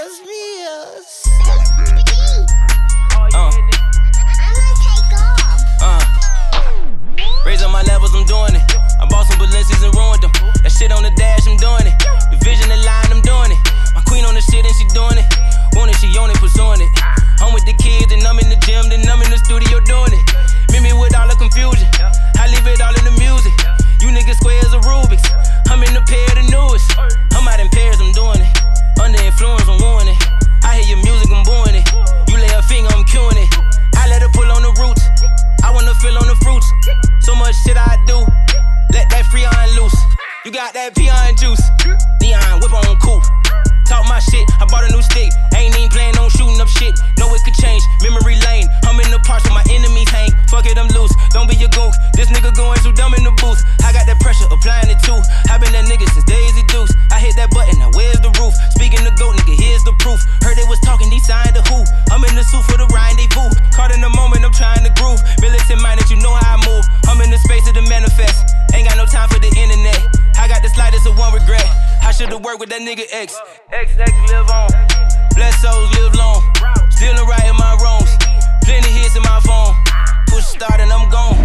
Dios míos. I'ma take off. Raising my levels, I'm doing it. I bought some Balenciagas and ruined them. That shit on the dash, I'm doing it. The vision, the line, I'm doing it. My queen on the shit and she doing it. Want it, she on it, pursuing it. I'm with the kids and I'm in the gym, then I'm in the studio doing it. Meet me with all the confusion. I leave it all in the music. You niggas squares or Rubik's. I'm in the pair of the newest. I'm out in Paris, I'm doing it. Under influence, I'm wooing it. I hear your music, I'm booing it. You lay a finger, I'm cueing it. I let her pull on the roots. I wanna feel on the fruits. So much shit I do. Let that Freon loose. You got that peon juice. Neon whip on coupe. Talk my shit, I bought a new stick. Ain't even planning on shooting up shit. Know it could change, memory lane. I'm in the parts where my enemies hang. Fuck it, I'm loose, don't be a goon. This nigga going too dumb in the booth. I got that pressure, applying it too. I been that nigga since Daisy Dukes. I hit that button, now where's the roof? Speaking to GOAT, nigga, here's the proof. Heard they was talking, they signed the who. I'm in the suit for the rendezvous. Caught in the moment, I'm trying to groove. Militant minded, you know how I move. I'm in the space of the manifest. Ain't got no time for the internet. I got the slightest of one regret. I should've worked with that nigga X. XX live on. Blessed souls live long. Still right in my wrongs. Plenty hits in my phone. Push start and I'm gone.